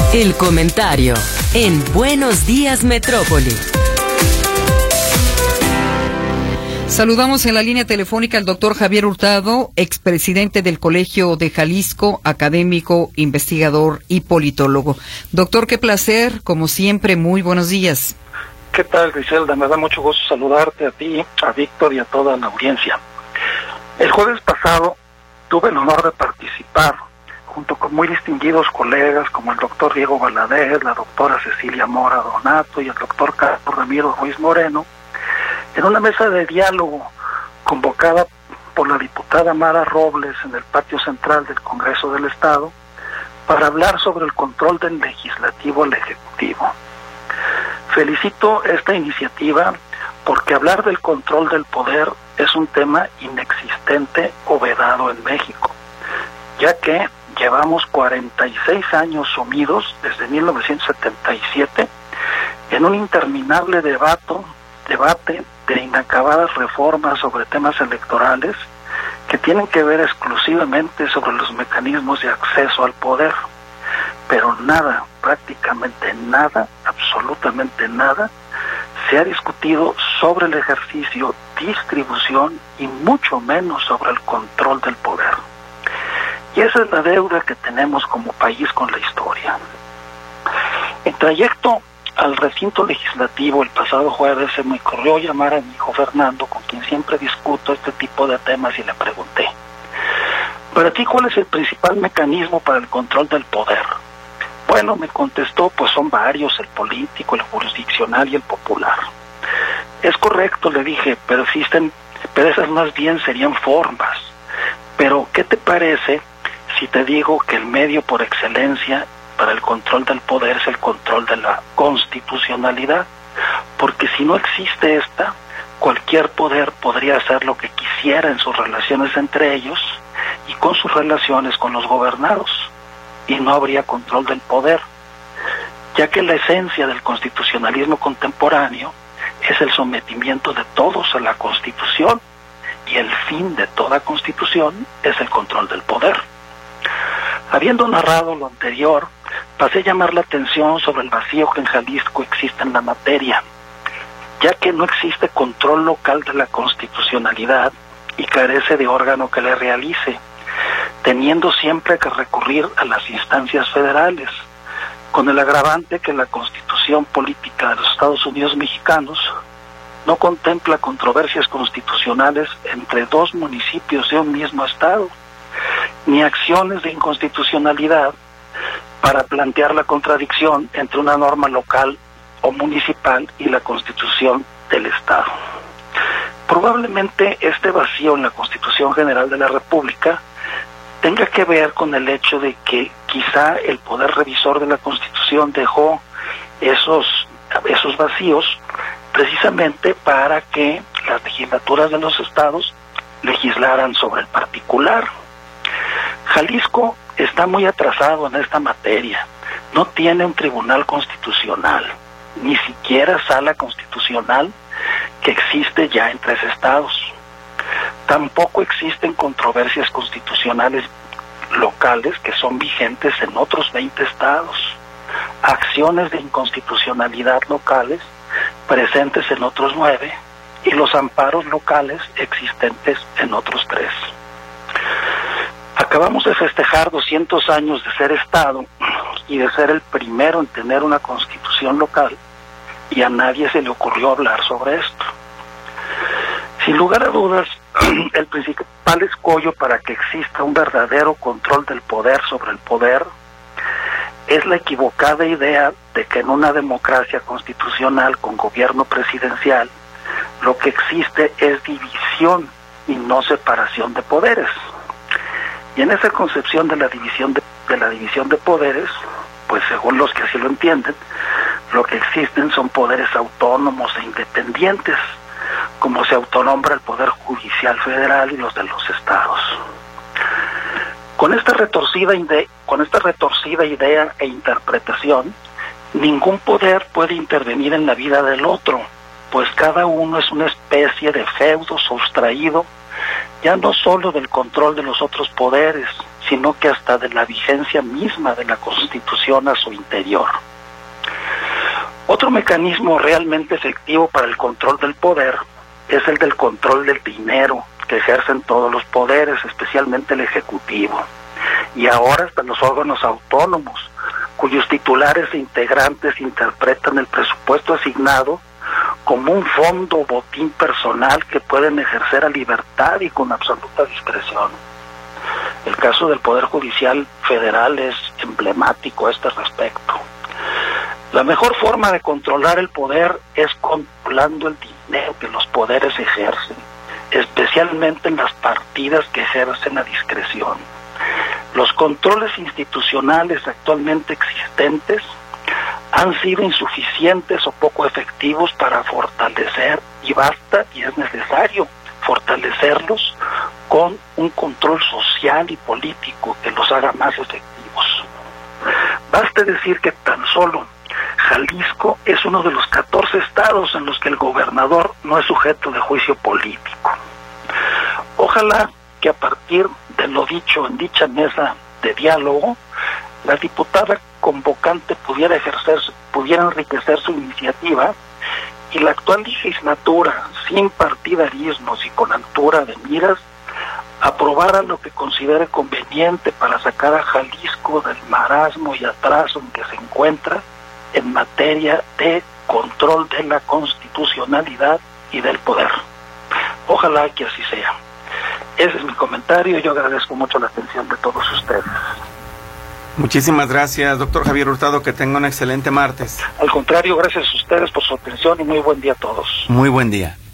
El comentario en Buenos Días Metrópoli. Saludamos en la línea telefónica al doctor Javier Hurtado, expresidente del Colegio de Jalisco, académico, investigador y politólogo. Doctor, qué placer, como siempre, muy buenos días. ¿Qué tal, Griselda? Me da mucho gusto saludarte a ti, a Víctor y a toda la audiencia. El jueves pasado tuve el honor de participar, junto con muy distinguidos colegas como el doctor Diego Valadez, la doctora Cecilia Mora Donato y el doctor Carlos Ramiro Ruiz Moreno, en una mesa de diálogo convocada por la diputada Mara Robles en el patio central del Congreso del Estado para hablar sobre el control del legislativo al ejecutivo. Felicito esta iniciativa porque hablar del control del poder es un tema inexistente o vedado en México, ya que llevamos 46 años sumidos desde 1977 en un interminable debate de inacabadas reformas sobre temas electorales que tienen que ver exclusivamente sobre los mecanismos de acceso al poder, pero nada, prácticamente nada, absolutamente nada, se ha discutido sobre el ejercicio, distribución y mucho menos sobre el control del poder. Y esa es la deuda que tenemos como país con la historia. En trayecto al recinto legislativo el pasado jueves se me ocurrió llamar a mi hijo Fernando, con quien siempre discuto este tipo de temas, y le pregunté: ¿para ti cuál es el principal mecanismo para el control del poder? Bueno, me contestó, pues son varios, el político, el jurisdiccional y el popular. Es correcto, le dije, pero esas más bien serían formas. Pero, ¿qué te parece si te digo que el medio por excelencia para el control del poder es el control de la constitucionalidad? Porque si no existe esta, cualquier poder podría hacer lo que quisiera en sus relaciones entre ellos y con sus relaciones con los gobernados, y no habría control del poder, ya que la esencia del constitucionalismo contemporáneo es el sometimiento de todos a la Constitución, y el fin de toda Constitución es el control del poder. Habiendo narrado lo anterior, pasé a llamar la atención sobre el vacío que en Jalisco existe en la materia, ya que no existe control local de la constitucionalidad y carece de órgano que le realice, teniendo siempre que recurrir a las instancias federales, con el agravante que la Constitución Política de los Estados Unidos Mexicanos no contempla controversias constitucionales entre dos municipios de un mismo estado, ni acciones de inconstitucionalidad para plantear la contradicción entre una norma local o municipal y la Constitución del Estado. Probablemente este vacío en la Constitución General de la República tenga que ver con el hecho de que quizá el poder revisor de la Constitución dejó esos vacíos precisamente para que las legislaturas de los estados legislaran sobre el particular. Jalisco está muy atrasado en esta materia. No tiene un tribunal constitucional, ni siquiera sala constitucional, que existe ya en 3 estados. Tampoco existen controversias constitucionales locales que son vigentes en otros 20 estados. Acciones de inconstitucionalidad locales presentes en otros 9 y los amparos locales existentes en otros 3. Acabamos de festejar 200 años de ser Estado y de ser el primero en tener una constitución local, y a nadie se le ocurrió hablar sobre esto. Sin lugar a dudas, el principal escollo para que exista un verdadero control del poder sobre el poder es la equivocada idea de que en una democracia constitucional con gobierno presidencial lo que existe es división y no separación de poderes. Y en esa concepción de la división de poderes, pues según los que así lo entienden, lo que existen son poderes autónomos e independientes, como se autonombra el Poder Judicial Federal y los de los estados. Con esta retorcida idea e interpretación, ningún poder puede intervenir en la vida del otro, pues cada uno es una especie de feudo sustraído, ya no solo del control de los otros poderes, sino que hasta de la vigencia misma de la Constitución a su interior. Otro mecanismo realmente efectivo para el control del poder es el del control del dinero que ejercen todos los poderes, especialmente el Ejecutivo, y ahora hasta los órganos autónomos, cuyos titulares e integrantes interpretan el presupuesto asignado como un fondo o botín personal que pueden ejercer a libertad y con absoluta discreción. El caso del Poder Judicial Federal es emblemático a este respecto. La mejor forma de controlar el poder es controlando el dinero que los poderes ejercen, especialmente en las partidas que ejercen a discreción. Los controles institucionales actualmente existentes han sido insuficientes o poco efectivos para fortalecer, y basta y es necesario fortalecerlos con un control social y político que los haga más efectivos. Baste decir que tan solo Jalisco es uno de los 14 estados en los que el gobernador no es sujeto de juicio político. Ojalá que a partir de lo dicho en dicha mesa de diálogo, la diputada convocante pudiera enriquecer su iniciativa y la actual legislatura, sin partidarismos y con altura de miras, aprobara lo que considere conveniente para sacar a Jalisco del marasmo y atraso en que se encuentra en materia de control de la constitucionalidad y del poder. Ojalá que así sea. Ese es mi comentario y yo agradezco mucho la atención de todos ustedes. Muchísimas gracias, doctor Javier Hurtado, que tenga un excelente martes. Al contrario, gracias a ustedes por su atención y muy buen día a todos. Muy buen día.